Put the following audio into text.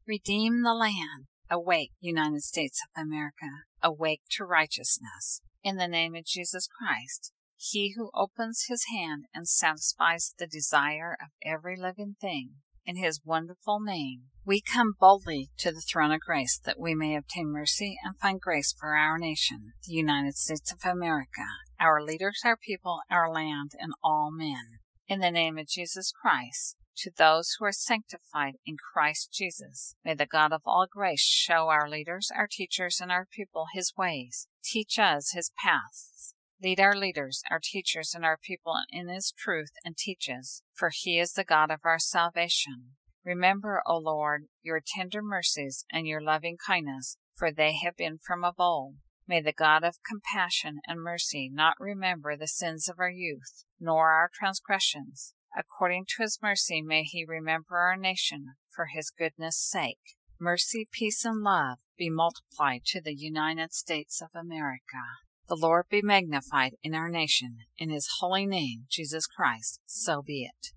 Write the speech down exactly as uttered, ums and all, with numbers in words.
Redeem the land. Awake, United States of America. Awake to righteousness. In the name of Jesus Christ, He who opens His hand and satisfies the desire of every living thing. In His wonderful name, we come boldly to the throne of grace that we may obtain mercy and find grace for our nation, the United States of America, our leaders, our people, our land, and all men. In the name of Jesus Christ, to those who are sanctified in Christ Jesus, may the God of all grace show our leaders, our teachers, and our people His ways. Teach us His paths. Lead our leaders, our teachers, and our people in His truth and teach us, for He is the God of our salvation. Remember, O Lord, your tender mercies and your loving kindness, for they have been from of old. May the God of compassion and mercy not remember the sins of our youth, nor our transgressions. According to His mercy may He remember our nation, for His goodness' sake. Mercy, peace, and love be multiplied to the United States of America. The Lord be magnified in our nation. In His holy name, Jesus Christ, so be it.